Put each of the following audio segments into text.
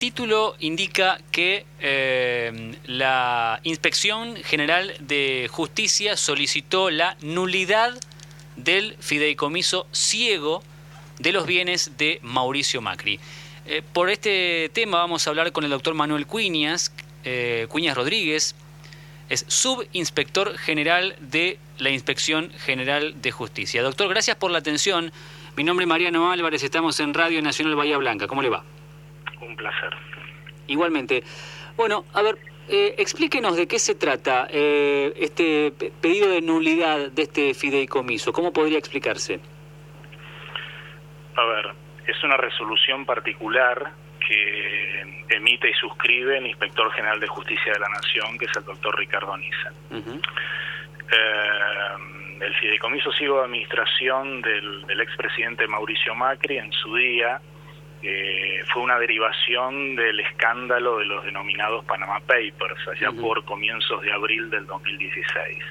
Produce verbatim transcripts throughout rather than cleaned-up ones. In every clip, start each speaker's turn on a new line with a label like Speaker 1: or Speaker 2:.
Speaker 1: título indica que eh, la Inspección General de Justicia solicitó la nulidad del fideicomiso ciego de los bienes de Mauricio Macri. Eh, por este tema vamos a hablar con el doctor Manuel Cuñas, eh, Cuñas Rodríguez, es subinspector general de la Inspección General de Justicia. Doctor, gracias por la atención. Mi nombre es Mariano Álvarez, estamos en Radio Nacional Bahía Blanca. ¿Cómo le va?
Speaker 2: Un placer.
Speaker 1: Igualmente. Bueno, a ver, eh, explíquenos de qué se trata eh, este pedido de nulidad de este fideicomiso. ¿Cómo podría explicarse?
Speaker 2: A ver, es una resolución particular que emite y suscribe el Inspector General de Justicia de la Nación, que es el doctor Ricardo Nissen. Uh-huh. eh, el fideicomiso ciego de administración del, del expresidente Mauricio Macri en su día eh, fue una derivación del escándalo de los denominados Panama Papers, allá uh-huh. por comienzos de abril del dos mil dieciséis.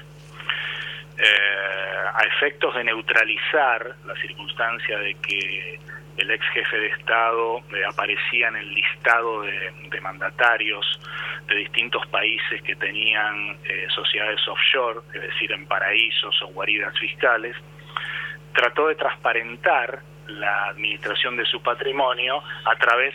Speaker 2: Eh, a efectos de neutralizar la circunstancia de que el ex jefe de Estado eh, aparecía en el listado de, de mandatarios de distintos países que tenían eh, sociedades offshore, es decir, en paraísos o guaridas fiscales, trató de transparentar la administración de su patrimonio a través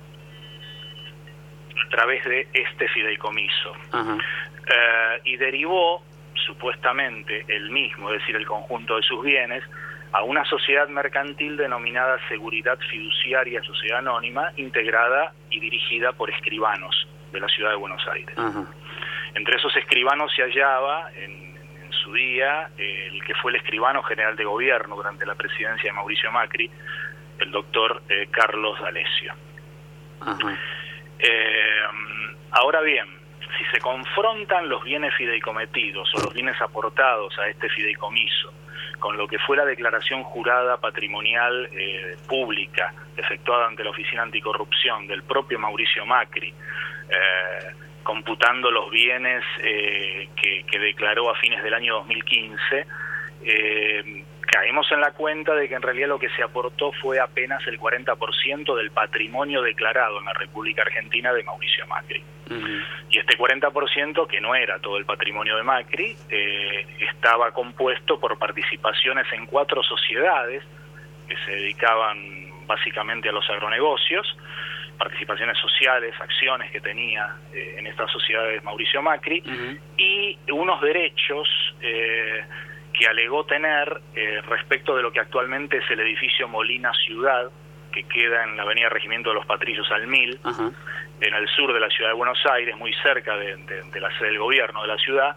Speaker 2: a través de este fideicomiso. Uh-huh. eh, y derivó supuestamente el mismo, es decir, el conjunto de sus bienes, a una sociedad mercantil denominada Seguridad Fiduciaria Sociedad Anónima, integrada y dirigida por escribanos de la ciudad de Buenos Aires. Uh-huh. Entre esos escribanos se hallaba en, en su día eh, el que fue el escribano general de gobierno durante la presidencia de Mauricio Macri, el doctor eh, Carlos D'Alessio. Uh-huh. eh, ahora bien, si se confrontan los bienes fideicometidos o los bienes aportados a este fideicomiso con lo que fue la declaración jurada patrimonial eh, pública efectuada ante la Oficina Anticorrupción del propio Mauricio Macri, eh, computando los bienes eh, que, que declaró a fines del año dos mil quince, eh, caemos en la cuenta de que en realidad lo que se aportó fue apenas el cuarenta por ciento del patrimonio declarado en la República Argentina de Mauricio Macri. Uh-huh. Y este cuarenta por ciento, que no era todo el patrimonio de Macri, eh, estaba compuesto por participaciones en cuatro sociedades que se dedicaban básicamente a los agronegocios, participaciones sociales, acciones que tenía eh, en estas sociedades Mauricio Macri, uh-huh. y unos derechos eh, que alegó tener eh, respecto de lo que actualmente es el edificio Molina Ciudad, que queda en la avenida Regimiento de los Patricios al Mil, uh-huh. en el sur de la ciudad de Buenos Aires, muy cerca de, de, de la sede del gobierno de la ciudad,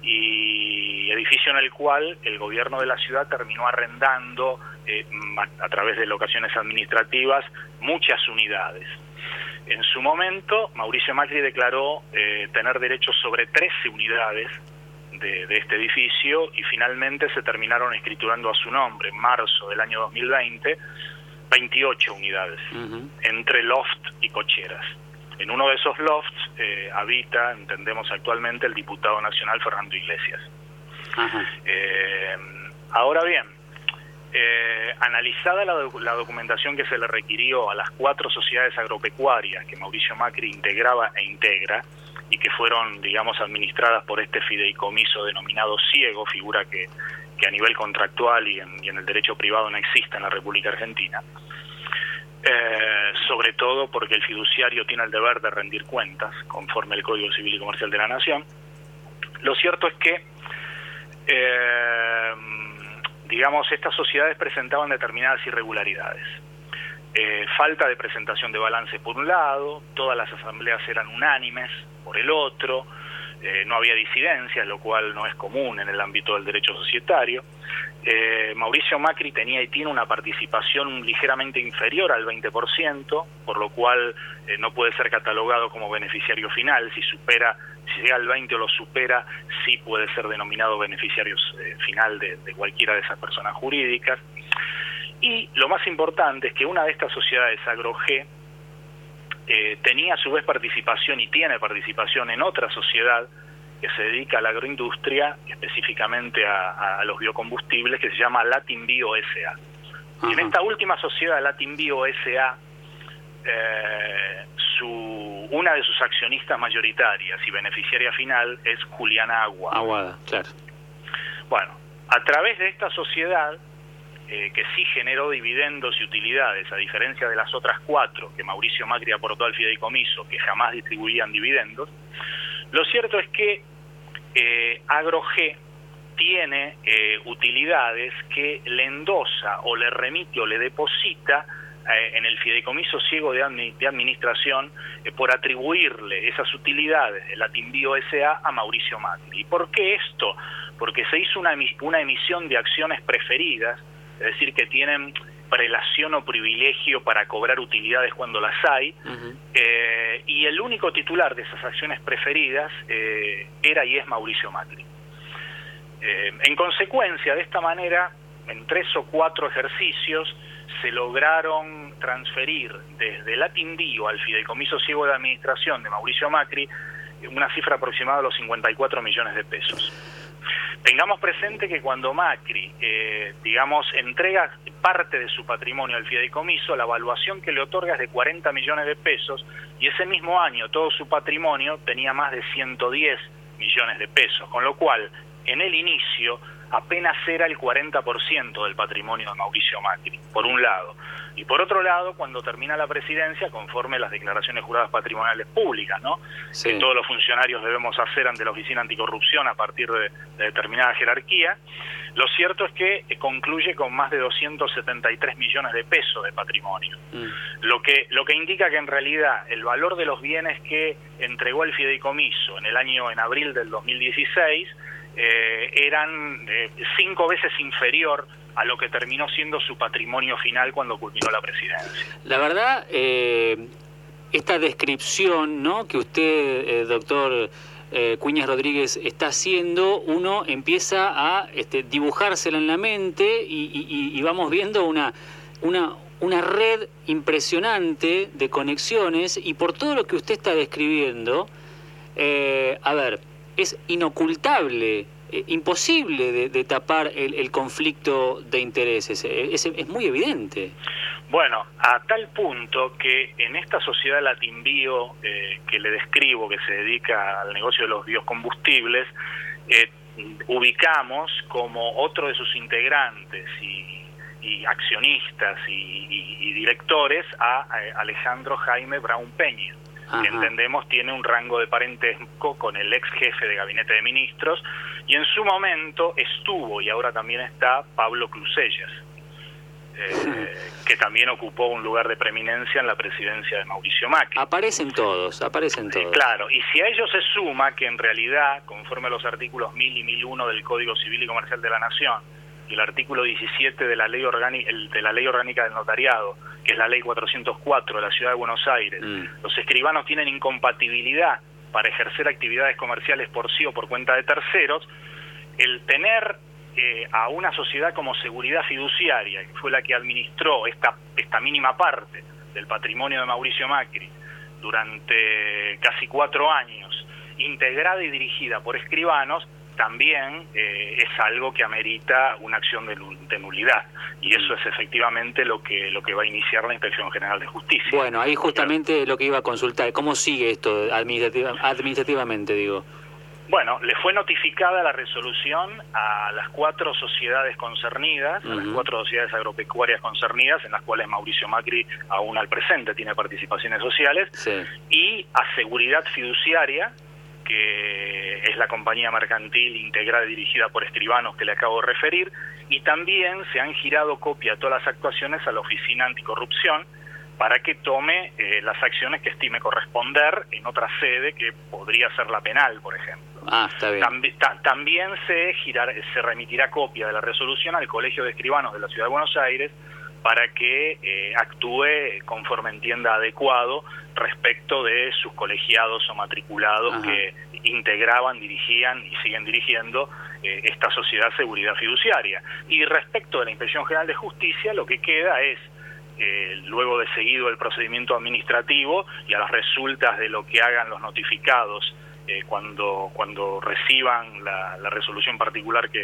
Speaker 2: y edificio en el cual el gobierno de la ciudad terminó arrendando eh, a, a través de locaciones administrativas muchas unidades. En su momento, Mauricio Macri declaró eh, tener derechos sobre trece unidades De, de este edificio, y finalmente se terminaron escriturando a su nombre en marzo del año dos mil veinte veintiocho unidades, uh-huh. entre loft y cocheras. En uno de esos lofts eh, habita, entendemos actualmente, el diputado nacional Fernando Iglesias. Uh-huh. Eh, ahora bien, eh, analizada la, doc- la documentación que se le requirió a las cuatro sociedades agropecuarias que Mauricio Macri integraba e integra, y que fueron, digamos, administradas por este fideicomiso denominado ciego, figura que, que a nivel contractual y en, y en el derecho privado no existe en la República Argentina, eh, sobre todo porque el fiduciario tiene el deber de rendir cuentas, conforme al Código Civil y Comercial de la Nación. Lo cierto es que, eh, digamos, estas sociedades presentaban determinadas irregularidades. Eh, falta de presentación de balance por un lado, todas las asambleas eran unánimes por el otro, eh, no había disidencias, lo cual no es común en el ámbito del derecho societario. Eh, Mauricio Macri tenía y tiene una participación ligeramente inferior al veinte por ciento, por lo cual eh, no puede ser catalogado como beneficiario final. Si supera, si llega al veinte o lo supera, sí puede ser denominado beneficiario eh, final de, de cualquiera de esas personas jurídicas. Y lo más importante es que una de estas sociedades, AgroG, eh, tenía a su vez participación y tiene participación en otra sociedad que se dedica a la agroindustria, específicamente a, a los biocombustibles, que se llama Latin Bio S A. Uh-huh. Y en esta última sociedad, Latin Bio S A, eh, su una de sus accionistas mayoritarias y beneficiaria final es Juliana Aguada.
Speaker 1: Aguada, claro.
Speaker 2: Bueno, a través de esta sociedad, eh, que sí generó dividendos y utilidades, a diferencia de las otras cuatro que Mauricio Macri aportó al fideicomiso, que jamás distribuían dividendos, lo cierto es que eh, AgroG tiene eh, utilidades que le endosa o le remite o le deposita eh, en el fideicomiso ciego de, admi de administración eh, por atribuirle esas utilidades de Latimbio S A a Mauricio Macri. ¿Y por qué esto? Porque se hizo una, una emisión de acciones preferidas, es decir, que tienen prelación o privilegio para cobrar utilidades cuando las hay, uh-huh. eh, y el único titular de esas acciones preferidas eh, era y es Mauricio Macri. Eh, en consecuencia, de esta manera, en tres o cuatro ejercicios se lograron transferir desde Latimbio al fideicomiso ciego de administración de Mauricio Macri una cifra aproximada de los cincuenta y cuatro millones de pesos. Tengamos presente que cuando Macri, eh, digamos, entrega parte de su patrimonio al fideicomiso, la evaluación que le otorga es de cuarenta millones de pesos, y ese mismo año todo su patrimonio tenía más de ciento diez millones de pesos, con lo cual, en el inicio, apenas era el cuarenta por ciento del patrimonio de Mauricio Macri, por un lado. Y por otro lado, cuando termina la presidencia, conforme las declaraciones juradas patrimoniales públicas, ¿no? Sí. Que todos los funcionarios debemos hacer ante la Oficina Anticorrupción a partir de, de determinada jerarquía, lo cierto es que concluye con más de doscientos setenta y tres millones de pesos de patrimonio. Mm. Lo que, lo que indica que en realidad el valor de los bienes que entregó el fideicomiso en el año, en abril del dos mil dieciséis, eh, eran eh, cinco veces inferior a lo que terminó siendo su patrimonio final cuando culminó la presidencia.
Speaker 1: La verdad, eh, esta descripción, ¿no?, que usted, eh, doctor eh, Cuñas Rodríguez, está haciendo, uno empieza a este, dibujársela en la mente y, y, y vamos viendo una, una, una red impresionante de conexiones, y por todo lo que usted está describiendo, eh, a ver, es inocultable, Eh, imposible de, de tapar el, el conflicto de intereses, es, es muy evidente.
Speaker 2: Bueno, a tal punto que en esta sociedad Latimbio eh, que le describo, que se dedica al negocio de los biocombustibles, eh, ubicamos como otro de sus integrantes y, y accionistas y, y, y directores a, a Alejandro Jaime Braun Peña, Ajá. que entendemos tiene un rango de parentesco con el ex jefe de gabinete de ministros, y en su momento estuvo, y ahora también está, Pablo Clusellas, eh, que también ocupó un lugar de preeminencia en la presidencia de Mauricio Macri.
Speaker 1: Aparecen todos, aparecen todos.
Speaker 2: Eh, claro, y si a ello se suma que en realidad, conforme a los artículos mil y mil uno del Código Civil y Comercial de la Nación, y el artículo diecisiete de la ley orgánica, de la ley orgánica del notariado, que es la ley cuatrocientos cuatro de la Ciudad de Buenos Aires, mm. los escribanos tienen incompatibilidad para ejercer actividades comerciales por sí o por cuenta de terceros, el tener eh, a una sociedad como Seguridad Fiduciaria, que fue la que administró esta, esta mínima parte del patrimonio de Mauricio Macri durante casi cuatro años, integrada y dirigida por escribanos, también eh, es algo que amerita una acción de, de nulidad, y eso es efectivamente lo que lo que va a iniciar la Inspección General de Justicia.
Speaker 1: Bueno, ahí justamente Pero, lo que iba a consultar, ¿cómo sigue esto administrativa, administrativamente, digo?
Speaker 2: Bueno, le fue notificada la resolución a las cuatro sociedades concernidas, uh-huh. a las cuatro sociedades agropecuarias concernidas, en las cuales Mauricio Macri aún al presente tiene participaciones sociales, sí. y a Seguridad Fiduciaria, que es la compañía mercantil integrada y dirigida por escribanos que le acabo de referir, y también se han girado copia de todas las actuaciones a la Oficina Anticorrupción para que tome eh, las acciones que estime corresponder en otra sede, que podría ser la penal, por ejemplo.
Speaker 1: Ah, está bien.
Speaker 2: Tambi- ta- también se, girar, se remitirá copia de la resolución al Colegio de Escribanos de la Ciudad de Buenos Aires para que eh, actúe conforme entienda adecuado respecto de sus colegiados o matriculados Ajá. que integraban, dirigían y siguen dirigiendo eh, esta sociedad Seguridad Fiduciaria. Y respecto de la Inspección General de Justicia, lo que queda es, eh, luego de seguido el procedimiento administrativo y a las resultas de lo que hagan los notificados eh, cuando, cuando reciban la, la resolución particular que,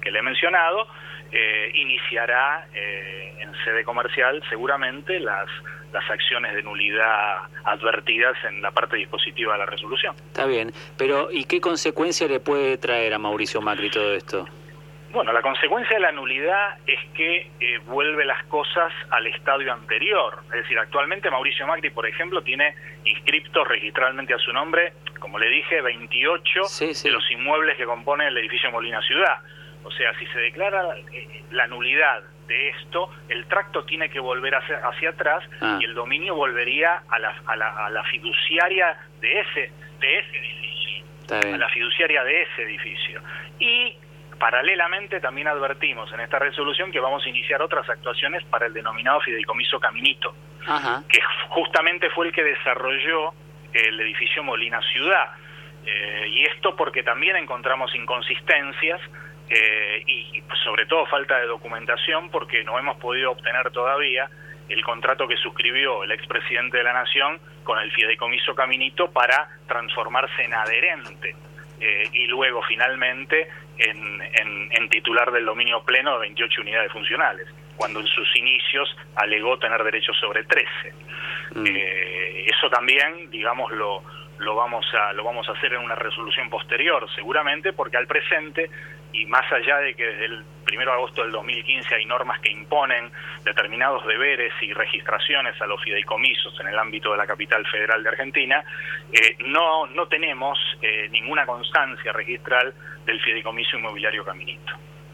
Speaker 2: que le he mencionado, eh, iniciará eh, en sede comercial seguramente las, las acciones de nulidad advertidas en la parte dispositiva de la resolución.
Speaker 1: Está bien, pero ¿y qué consecuencia le puede traer a Mauricio Macri todo esto?
Speaker 2: Bueno, la consecuencia de la nulidad es que eh, vuelve las cosas al estadio anterior. Es decir, actualmente Mauricio Macri, por ejemplo, tiene inscriptos registralmente a su nombre, como le dije, veintiocho sí, sí. de los inmuebles que componen el edificio Molina Ciudad. O sea, si se declara eh, la nulidad de esto, el tracto tiene que volver hacia, hacia atrás ah. y el dominio volvería a la, a la, a la fiduciaria de ese, de ese edificio. A la fiduciaria de ese edificio. Y paralelamente también advertimos en esta resolución que vamos a iniciar otras actuaciones para el denominado fideicomiso Caminito, Ajá. que justamente fue el que desarrolló el edificio Molina Ciudad. Eh, y esto porque también encontramos inconsistencias eh, y, y sobre todo falta de documentación, porque no hemos podido obtener todavía el contrato que suscribió el expresidente de la Nación con el fideicomiso Caminito para transformarse en adherente. Eh, y luego finalmente en, en, en titular del dominio pleno de veintiocho unidades funcionales, cuando en sus inicios alegó tener derechos sobre trece. Mm. Eh, eso también, digamos, lo, lo, vamos a, lo vamos a hacer en una resolución posterior, seguramente, porque al presente, y más allá de que desde el primero de agosto del dos mil quince hay normas que imponen determinados deberes y registraciones a los fideicomisos en el ámbito de la capital federal de Argentina, eh, no, no tenemos eh, ninguna constancia registral del fideicomiso inmobiliario Caminito.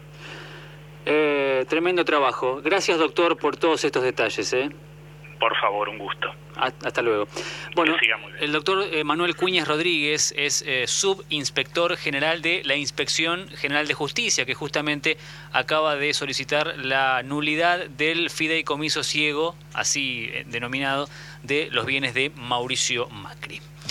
Speaker 1: Eh, tremendo trabajo. Gracias, doctor, por todos estos detalles. ¿eh?
Speaker 2: Por favor, un gusto.
Speaker 1: Hasta luego. Bueno, el doctor eh, Manuel Cuñas Rodríguez es eh, subinspector general de la Inspección General de Justicia, que justamente acaba de solicitar la nulidad del fideicomiso ciego, así eh, denominado, de los bienes de Mauricio Macri.